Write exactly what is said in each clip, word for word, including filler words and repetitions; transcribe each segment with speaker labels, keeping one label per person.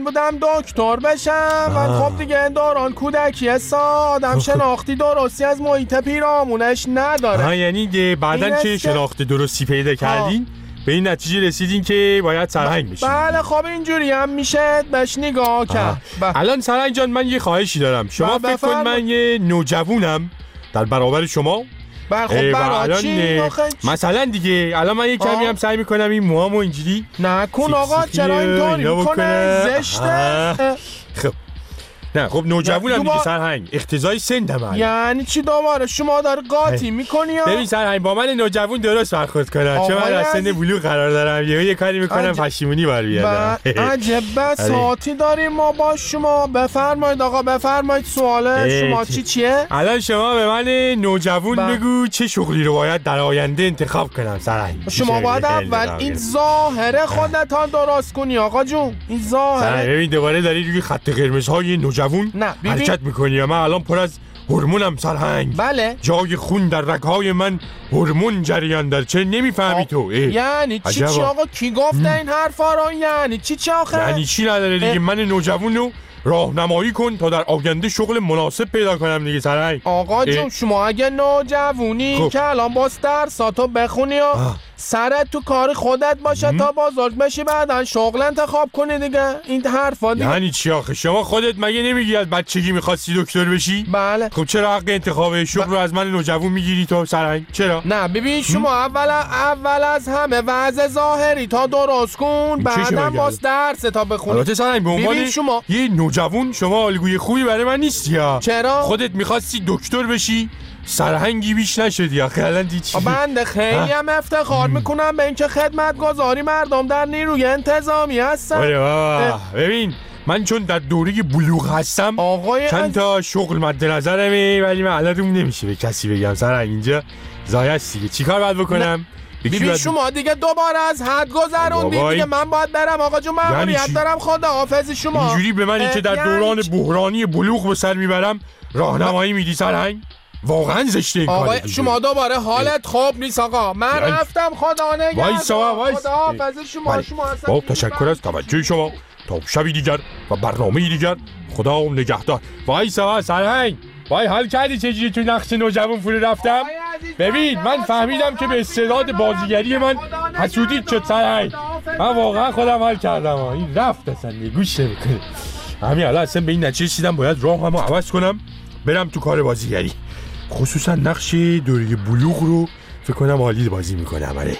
Speaker 1: بودم دکتر بشم و خب دیگه دوران کودکی هستا آدم شناختی درستی از محیط پیرامونش نداره.
Speaker 2: ها یعنی بعدن که شناخت درستی پیدا کردین به این نتیجه رسیدین که باید سرهنگ بشین؟
Speaker 1: بله خب اینجوری هم میشه بهش نگاه کرد.
Speaker 2: الان سرهنگ جان من یه خواهشی دارم، شما فکر کن من یه نوجوونم در برابر شما.
Speaker 1: بله خب برای چی؟
Speaker 2: مثلا دیگه الان من یه کمی هم سعی میکنم این موهامو اینجوری
Speaker 1: نکن آقا، چرا اینطوری میکنه؟ زشته.
Speaker 2: خب نه خب نوجوونم دیگه سرهنگ، اقتضای سندم.
Speaker 1: یعنی چی دوباره شما داره قاطی میکنی؟
Speaker 2: ببین سرهنگ با من نوجوون درست برخورد کنن، چون من از سن بلوغ قرار دارم، یه یه کاری میکنم پشیمونی بر بیادم.
Speaker 1: عجب بساطی داریم ما با شما. بفرمایید آقا بفرمایید، سوال شما چی چیه؟
Speaker 2: الان شما به من نوجوون بگو چه شغلی رو باید در آینده انتخاب کنم سرهنگ؟
Speaker 1: شما باید اول این ظاهر خودت ها درست کنی آقا جون. این ظاهر
Speaker 2: ببین دوباره داری روی خط قرمزهای نوجوون
Speaker 1: نه
Speaker 2: حرکت میکنی. من الان پر از هورمونم سرهنگ.
Speaker 1: بله
Speaker 2: جای خون در رگهای من هورمون جریان داره، چه نمیفهمی تو؟
Speaker 1: یعنی چی چی آقا؟ کی گفته این حرفا رو؟ یعنی چی چی آخه؟
Speaker 2: یعنی چی نداره دیگه. من نوجوون رو راهنمایی کن تا در آینده شغل مناسب پیدا کنم دیگه سرهنگ.
Speaker 1: آقا جون شما اگه نوجوونی
Speaker 2: خب.
Speaker 1: که الان باز درساتو بخونی و سرت تو کار خودت باشه ام. تا بزرگ بشی بعدن شغل انتخاب کنی دیگه. این حرفا دیگه
Speaker 2: یعنی چی آخه؟ شما خودت مگه نمیگی از بچگی می‌خواستی دکتر بشی؟
Speaker 1: بله.
Speaker 2: خب چرا حق انتخاب شغل ب... رو از من نوجوون میگیری تو سرهنگ؟ چرا؟
Speaker 1: نه ببین شما اول اول از همه وضع ظاهری تا درست کن، بعدن باز درس تا بخونی.
Speaker 2: البته سرهنگ به عنوان
Speaker 1: شما
Speaker 2: یه نوجوون شما الگوی خوبی برای من نیستی ها.
Speaker 1: چرا؟
Speaker 2: خودت می‌خواستی دکتر بشی، سرهنگی بیش نشدی آخه. الان دی چی؟
Speaker 1: بنده خیلی هم افتخار میکنم به اینکه خدمتگزاری مردم در نیروی انتظامی هستم.
Speaker 2: آره بابا ببین من چون در دوره بلوغ هستم
Speaker 1: آقای
Speaker 2: چند تا شغل مد نظرمه، ولی من الان روم نمیشه به کسی بگم سرهنگ. اینجا زایست دیگه چیکار باید بکنم؟
Speaker 1: ببین شما دیگه دوباره از حد گذروندی دیگه. من باید برم آقا جون، مأموریت یعنی دارم. خدا حافظ شما.
Speaker 2: اینجوری به منی که در دوران بحرانی بلوغ به سر میبرم راهنمایی میدی سرهنگ؟ واقعا زشته این کار.
Speaker 1: آقا شما دوباره حالت خوب نیست آقا. من یعنی رفتم خدا نگهدار.
Speaker 2: وایسا وایس.
Speaker 1: خدا حافظ شما. شما
Speaker 2: با تشکر از توجه شما. تا شبی دیگر و برنامه دیگر خدا نگهدار. وایسا سرهنگ. وای حال کردی چجوری تو نقش نوجوان فرو رفتم؟ ببین من فهمیدم که به استعداد بازیگری من حسودیت شد سرهنگ. من واقعا خودم حال کردم. این رفت اصلا گوش نمیکنه. همین الان اصلا به این نتیجه رسیدم باید راهمو عوض کنم برم تو کار بازیگری، خصوصا نقش دوره بلوغ رو فکر کنم عالی بازی میکنم. آره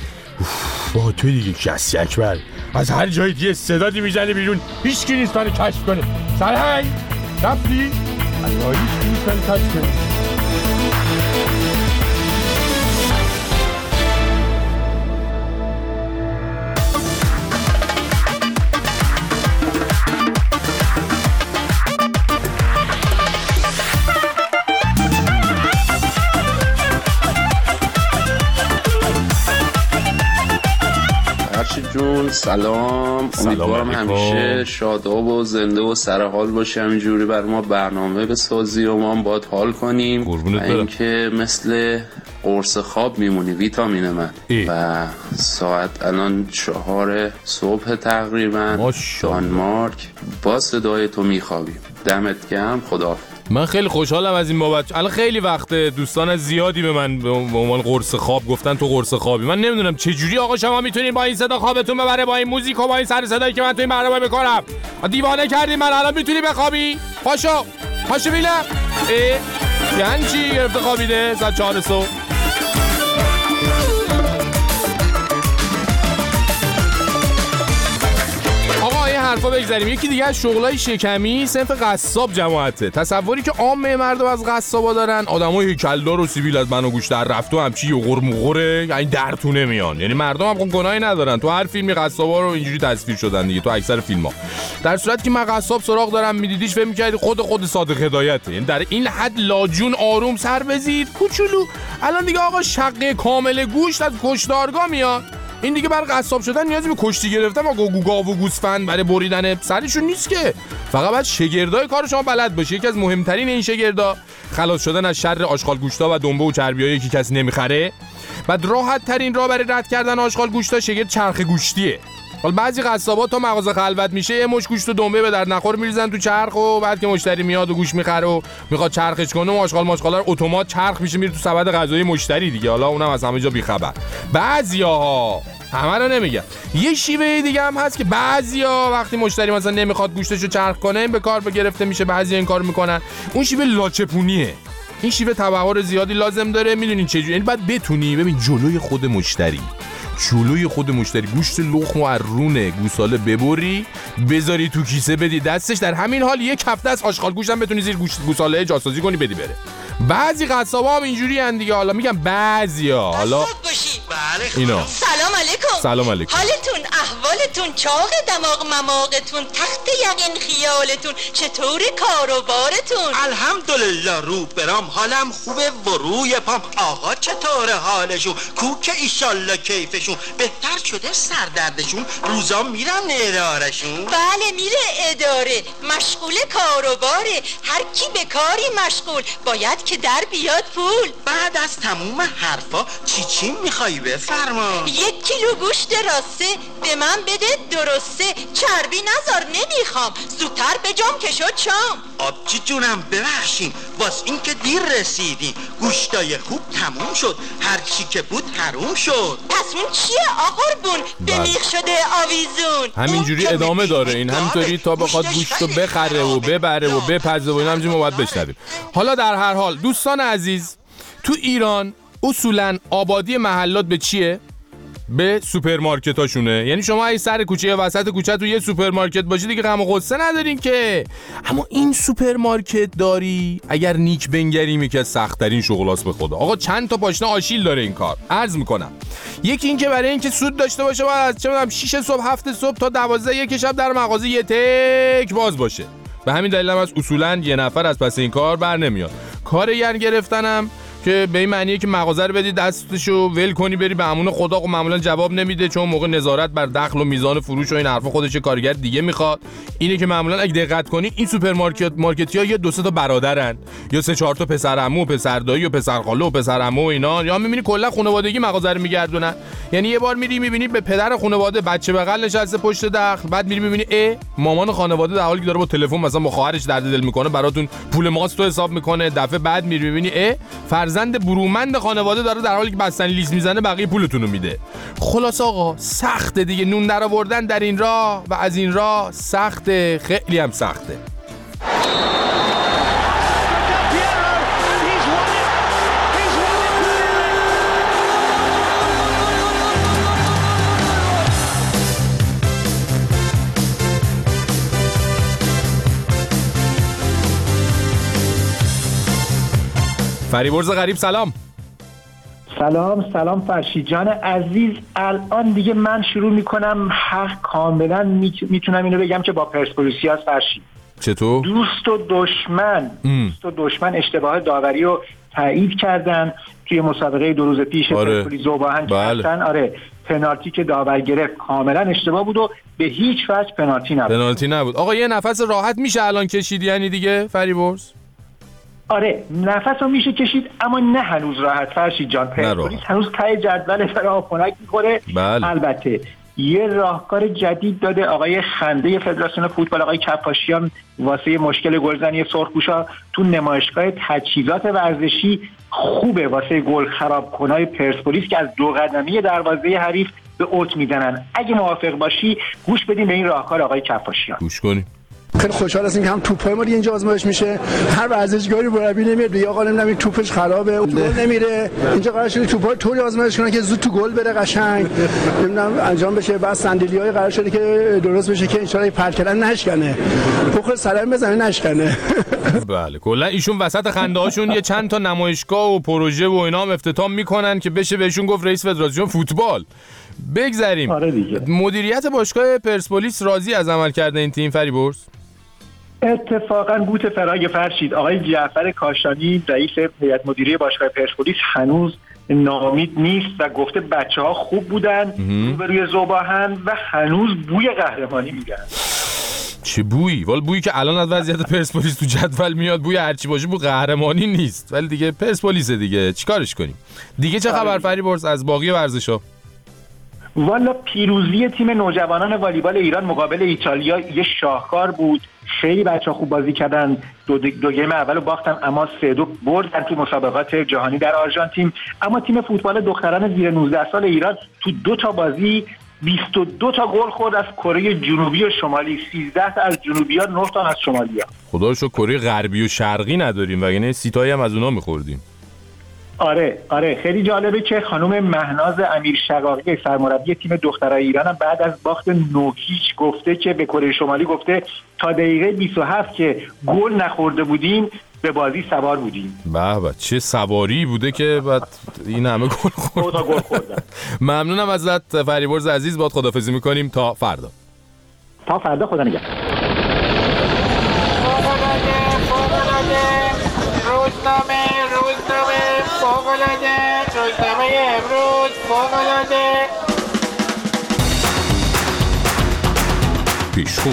Speaker 2: با تو دیگه کسی اکبر از هر جایی دیگه استعدادی میزنه بیرون، هیچ کی نیست منو کشف کنه. سرهنگ رفتی؟ الله هیچ کی نیست منو کشف کنه.
Speaker 3: جون سلام، امیدوارم همیشه شاداب و زنده و سرحال باشی، همینجوری بر ما برنامه بسازی و ما هم باید حال کنیم و اینکه مثل قرص خواب میمونی ویتامین من ای. و ساعت الان چهار صبح تقریبا دانمارک با صدای تو میخوابیم. دمت گرم، خداحافظ.
Speaker 4: من خیلی خوشحالم از این بابت. الان خیلی وقته دوستان زیادی به من به عنوان قرص خواب گفتن تو قرص خوابی. من نمیدونم چه جوری آقا شما میتونین با این صدا خوابتون ببره، با این موزیک و با این سر صدایی که من تو این برنامه میکنم. دیوانه کردی من. الان میتونی بخوابی؟ پاشو پاشو ببینم. یعنی چی گرفته خوابیده ساعت چهار صبح؟ حرفا بگذاریم. یکی دیگه از شغلای شکمی صنف قصاب جماعته. تصوری که عامه مردم از قصابا دارن، آدمای هیکلدار و سیبیل از بنا گوش در رفت و همچی یغور مغوره، یعنی درتونه میان. یعنی مردم هم گناهی ندارن. تو هر فیلمی قصابا رو اینجوری تصویر شدن دیگه، تو اکثر فیلم‌ها. در صورتی که من قصاب سراغ دارم میدیدیش فکر می‌کردی خود خود صادق هدایته. یعنی در این حد لاجون آروم سر بزید کوچولو. الان دیگه آقا شقه کامل گوشت از کشتارگاه میاد. این دیگه برای قصاب شدن نیازی به کشتی گرفتن با گوگاو و گوسفند برای بریدن سرشون نیست که. فقط باید شگردای کار شما بلد باشی. یکی از مهمترین این شگردا خلاص شدن از شر آشغال گوشتا و دنبه و چربیایی که کسی نمیخره. بعد راحت ترین راه برای رد کردن آشغال گوشتا شگرد چرخ گوشتیه. حالا بعضی قصابا تا مغازه خلوت میشه یه مش گوشت و دنبه به در نخور میریزن تو چرخ و بعد که مشتری میاد و گوش میخره و میخواد چرخش کنه و آشغال ماشغالا رو اتومات چرخ میشه میره تو سبد غذایی مشتری دیگه. حالا اونم از همه جا بیخبر. بعضیاها، همه رو نمیگم، یه شیوه دیگه هم هست که بعضیا وقتی مشتری مثلا نمیخواد گوشتشو چرخ کنه به کار گرفته میشه، بعضیا این کارو میکنن. اون شیوه لاچپونیه. این شیوه تبهر زیادی لازم داره. میدونین چه جوری؟ یعنی باید بتونی ببین جلوی خود مشتری جلوی خود مشتری گوشت لخم و رونه گوساله ببری بذاری تو کیسه بدی دستش، در همین حال یک هفته از آشغال گوشت هم بتونی زیر گوشت گوساله جاسازی کنی بدی بره. بعضی قصابا هم اینجوری ان دیگه. حالا میگم بعضیا. حالا اینا
Speaker 5: سلام علیکم.
Speaker 4: سلام علیکم.
Speaker 5: حالتون احوالتون چاق دماغ مماغتون تخت یقین خیالتون چطور کار و بارتون؟
Speaker 6: الحمدلله رو برام حالم خوبه و روی پام. آقا چطور حالشون؟ کوک ایشالله کیفشون بهتر شده؟ سردردشون روزا میرن ادارشون؟
Speaker 5: بله میره اداره، مشغول کار و باره. هر کی به کاری مشغول باید که در بیاد پول.
Speaker 6: بعد از تموم حرفا چی چی میخوای بفرما؟
Speaker 5: یک کیلو گوشت راسته به من بده درسته، چربی نذار نمیخوام، زودتر به جام که شد شام.
Speaker 6: آبجی جونم ببخشین واس این که دیر رسیدی، گوشتای خوب تموم شد، هر چی که بود حروم شد.
Speaker 5: پس اون چیه آقربون به میخ شده آویزون؟
Speaker 4: همینجوری ادامه داره این، همینطوری تا بخواد گوشتو بخره و ببره و بپزه و این همینجوری ما باید بشنویم. حالا در هر حال دوستان عزیز، تو ایران اصولاً آبادی محلات به چیه؟ به سوپرمارکتاشونه. یعنی شما اگه سر کوچه یا وسط کوچه تو یه سوپرمارکت باشی دیگه غم و غصه ندارین که. اما این سوپرمارکت داری اگر نیک بنگری میشه سخت‌ترین شغلاست به خدا. آقا چند تا پاشنه آشیل داره این کار. عرض میکنم یکی این که برای اینکه سود داشته باشه باید از چه میدونم شش صبح هفت صبح تا دوازده یک شب در مغازه یه تک باز باشه. به همین دلیل هم از اصولاً یه نفر از پس این کار بر نمیاد. کار یر گرفتنم که به این معنیه که مغازه رو بدی دستشو ول کنی بری به امون خدا و معمولا جواب نمیده، چون موقع نظارت بر دخل و میزان فروش و این حرفا خودش کارگر دیگه میخواد. اینه که معمولا اگه دقت کنی این سوپرمارکت مارکتیا یا دو سه تا برادرن یا سه چهار تا پسر عمو و پسر دایی و پسر خاله و پسر عمو و اینا، یا میبینی کلا خانوادگی مغازه رو میگردونن. یعنی یه بار میری میبینی به پدر خانواده بچه بغل نشسته پشت دخل، بعد میری میبینی ا مامان خانواده در حالی که داره با تلفن مثلا با خواهرش درد دل میکنه براتون پول ماست تو حساب میکنه. دفعه بعد میری میبینی ا فرزند برومند خانواده داره در حالی که بستنی لیز میزنه بقیه پولتون رو میده. خلاص آقا سخته دیگه، نون در آوردن در این راه و از این راه سخته، خیلی هم سخته. فریبرز غریب سلام.
Speaker 7: سلام سلام فرشید جان عزیز. الان دیگه من شروع میکنم حق کاملا میتونم اینو بگم که با پرسپولیسی هست فرشید.
Speaker 4: چطور؟
Speaker 7: دوست و دشمن ام. دوست و دشمن اشتباه داوری رو تایید کردن توی مسابقه دو روز پیش.
Speaker 4: آره.
Speaker 7: پرسپولیس زوباهن
Speaker 4: بله.
Speaker 7: کردن. آره پنالتی که داور گرفت کاملا اشتباه بود و به هیچ وجه پنالتی نبود.
Speaker 4: پنالتی نبود. آقا یه نفس راحت میشه الان کشید یعنی دیگه فریبرز؟
Speaker 7: آره نفس رو میشه کشید اما نه هنوز راحت فرشید جان. پرسپولیس هنوز ته جدول فراخونک میخوره.
Speaker 4: بله.
Speaker 7: البته یه راهکار جدید داده آقای خنده فدراسیون فوتبال آقای کفاشیان واسه مشکل گلزنی سرخپوشا تو نمایشگاه تجهیزات ورزشی خوبه واسه گل خراب کنای پرسپولیس که از دو قدمی دروازه حریف به اوت میزنن. اگه موافق باشی گوش بدیم به این راهکار آقای کفاشیان.
Speaker 4: گوش کنیم.
Speaker 8: خیلی خوشحال هستیم که هم توپای ما دیگه اینجا آزمایش میشه. هر ورزشکاری مربی نمیاد یا آقا نمیدونم این توپش خرابه گل نمیره، اینجا قرار شده توپا طوری آزمایش کنن که زود تو گل بره قشنگ نمیدونم انجام بشه. بعد صندلی‌های قرار شده که درست بشه که ان شاء الله پرکلن نشکنه، پخر سلام بزنه نشکنه.
Speaker 4: بله کلا ایشون وسط خنده هاشون یه چند تا نمایشگاه و پروژه و اینا هم افتتاح میکنن که بشه بهشون گفت رئیس فدراسیون فوتبال. بگذریم.
Speaker 7: آره دیگه.
Speaker 4: مدیریت باشگاه پرسپولیس راضی از عمل کرده این تیم فریبرز؟
Speaker 7: اتفاقا گوت فراگ فرشید آقای جعفر کاشانی رئیس هیئت مدیره باشگاه پرسپولیس هنوز ناامید نیست و گفته بچه‌ها خوب بودن روبروی ذوباهن و هنوز بوی قهرمانی میدن.
Speaker 4: چه بویی؟ والا بویی که الان از وضعیت پرسپولیس تو جدول میاد بوی هرچی باشه بو قهرمانی نیست، ولی دیگه پرسپولیس دیگه چیکارش کنیم دیگه. چه خبر فریبرز از باقی ورزش‌ها؟
Speaker 7: والا پیروزی تیم نوجوانان والیبال ایران مقابل ایتالیا یه شاهکار بود. خیلی بچه‌ها خوب بازی کردن. دو, دو گیم اولو باختن اما سه دو بردن تو مسابقات جهانی در آرژانتین. اما تیم فوتبال دختران زیر نوزده سال ایران تو دو تا بازی بیست و دو تا گل خورد از کره جنوبی و شمالی، سیزده تا از جنوبی‌ها، نه تا از شمالی‌ها.
Speaker 4: خدا رو شکر کره غربی و شرقی نداریم وگرنه سیتایی هم از اونها می‌خوردیم.
Speaker 7: آره آره خیلی جالبه که خانم مهناز امیر شقاقی سرمربی تیم دخترای ایران هم بعد از باخت نوکیچ گفته که به کره شمالی گفته تا دقیقه بیست و هفت که گل نخورده بودیم به بازی سوار بودیم.
Speaker 4: به به چه سواری بوده که بعد این همه گل خورد.
Speaker 7: تا گل خوردن.
Speaker 4: ممنونم ازت فریبرز عزیز، باهات خداحافظی می‌کنیم تا فردا.
Speaker 7: تا فردا، خدا نگهدار.
Speaker 1: روزنامه روزنامه فوق‌العاده، روزنامه امروز فوق‌العاده.
Speaker 4: پیشخو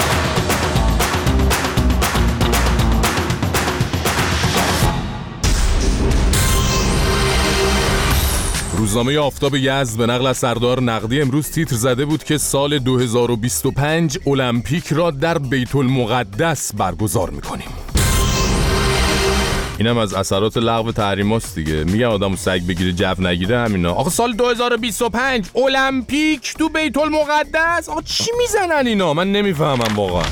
Speaker 4: روزنامه آفتاب یزد به نقل از سردار نقدی امروز تیتر زده بود که سال دو هزار و بیست و پنج المپیک را در بیت المقدس برگزار می‌کنیم. اینم از اثرات لغو تحریماست دیگه. میگن آدمو سگ بگیره جو نگیره همینا. آخه سال دو هزار و بیست و پنج المپیک تو بیت المقدس، آخه چی میزنن اینا؟ من نمیفهمم واقعا.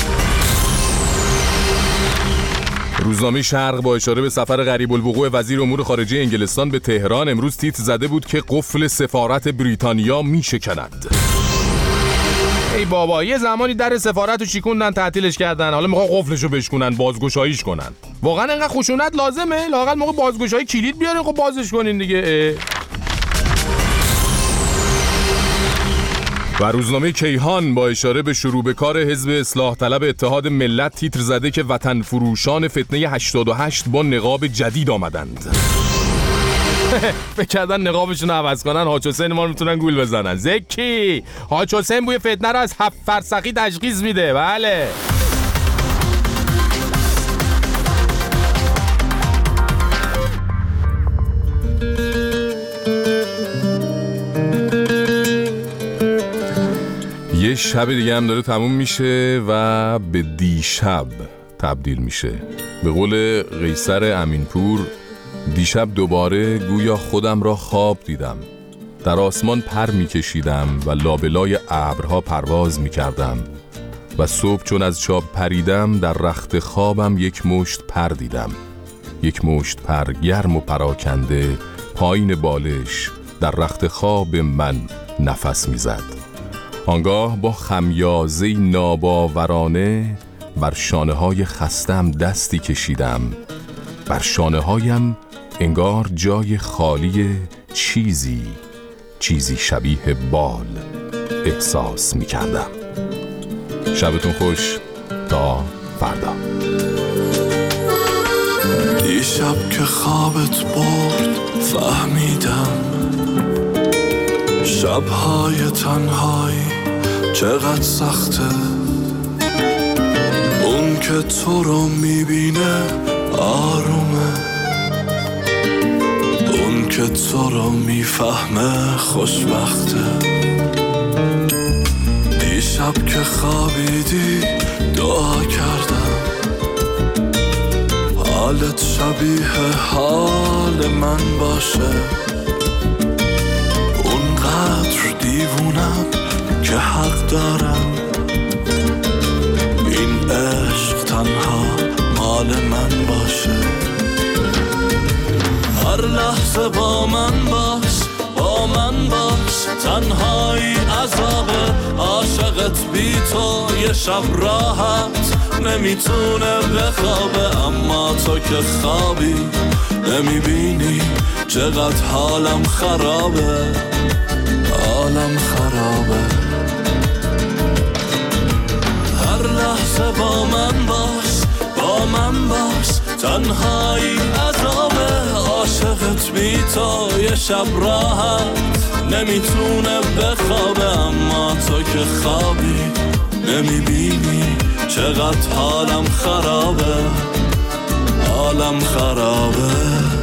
Speaker 4: روزنامه شرق با اشاره به سفر غریب الوقوع وزیر امور خارجه انگلستان به تهران امروز تیتر زده بود که قفل سفارت بریتانیا میشکند. ای بابا، یه زمانی در سفارت رو شکوندن، تعطیلش کردن، حالا میخوان قفلش رو بشکنن، بازگشاییش کنن. واقعا اینقدر خشونت لازمه؟ لااقل موقع بازگشایی کلید بیارین خب بازش کنین دیگه. و روزنامه کیهان با اشاره به شروع به کار حزب اصلاح طلب اتحاد ملت تیتر زده که وطن فروشان فتنه هشتاد و هشت با نقاب جدید آمدند. فکر کردن نقابشون عوض کنن حاج حسین ما رو میتونن گول بزنن. زکی حاج حسین بوی فتنه رو از هفت فرسخی تشخیص میده. بله یه شب دیگه هم داره تموم میشه و به دیشب تبدیل میشه. به قول قیصر امینپور، دیشب دوباره گویا خودم را خواب دیدم. در آسمان پر میکشیدم و لابلای ابرها پرواز میکردم و صبح چون از خواب پریدم در رخت خوابم یک مشت پر دیدم. یک مشت پر گرم و پراکنده پایین بالش در رخت خواب من نفس میزد. آنگاه با خمیازه‌ای ناباورانه بر شانه‌های خستم دستی کشیدم. بر شانه‌هایم انگار جای خالی چیزی چیزی شبیه بال احساس می کردم. شبتون خوش تا فردا.
Speaker 9: دیشب که خوابت برد فهمیدم شبهای تنهایی چقدر سخته. اون که تو رو میبینه آرومه، اون که تو رو میفهمه خوشبخته. دیشب که خوابیدی دعا کردم حالت شبیه حال من باشه. اونقدر دیوونم که حق دارم این عشق تنها مال من باشه. هر لحظه با من باش، با من باش، تنهایی عذابه. عاشقت بی تو یه شب راحت نمیتونه بخوابه. اما تو که خوابی نمیبینی چقدر حالم خرابه، حالم خرابه. هر لحظه با من باش، با من باش، تنهایی عذابه. عاشقت بی تو یه شب راحت نمیتونه بخوابه. اما تو که خوابی نمیبینی چقدر حالم خرابه، حالم خرابه.